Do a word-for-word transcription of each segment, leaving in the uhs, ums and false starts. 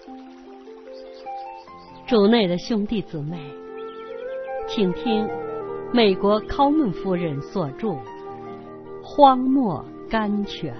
主内的兄弟姊妹，请听美国考门夫人所著《荒漠甘泉》。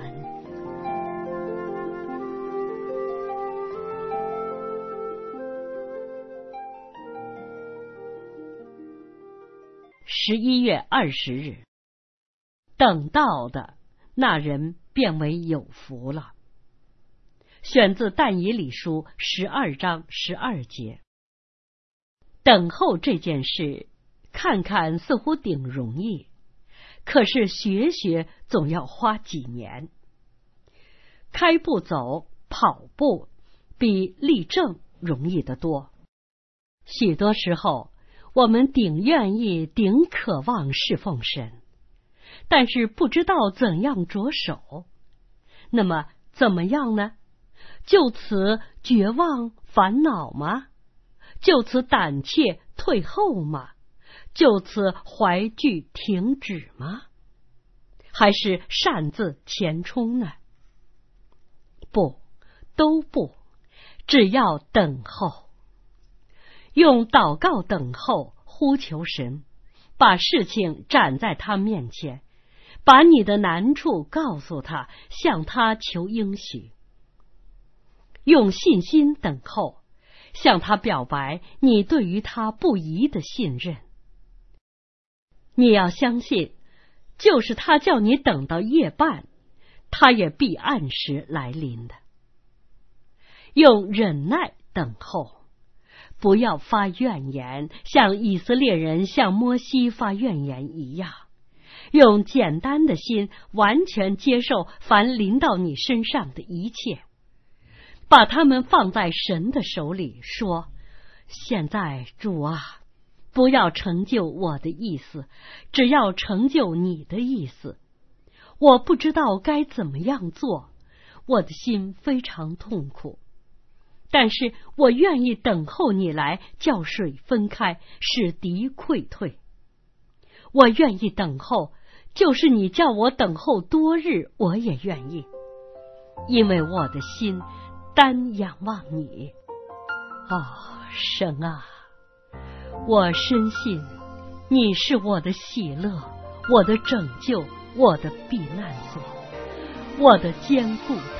十一月二十日，等到的那人变为有福了。选自但以理书十二章十二节。等候这件事，看看似乎顶容易，可是学学总要花几年。开步走、跑步比立正容易得多。许多时候，我们顶愿意、顶渴望侍奉神，但是不知道怎样着手。那么怎么样呢？就此绝望、烦恼吗？就此胆怯、退后吗？就此怀惧、停止吗？还是擅自前冲呢？不，都不，只要等候。用祷告等候，呼求神，把事情展在他面前，把你的难处告诉他，向他求应许。用信心等候，向他表白你对于他不移的信任。你要相信，就是他叫你等到夜半，他也必按时来临的。用忍耐等候，不要发怨言，像以色列人向摩西发怨言一样。用简单的心，完全接受凡临到你身上的一切，把他们放在神的手里，说：现在主啊，不要成就我的意思，只要成就你的意思。我不知道该怎么样做，我的心非常痛苦，但是我愿意等候你来，叫水分开，使敌溃退。我愿意等候，就是你叫我等候多日，我也愿意，因为我的心单仰望你。哦，神啊，我深信你是我的喜乐，我的拯救，我的避难所，我的坚固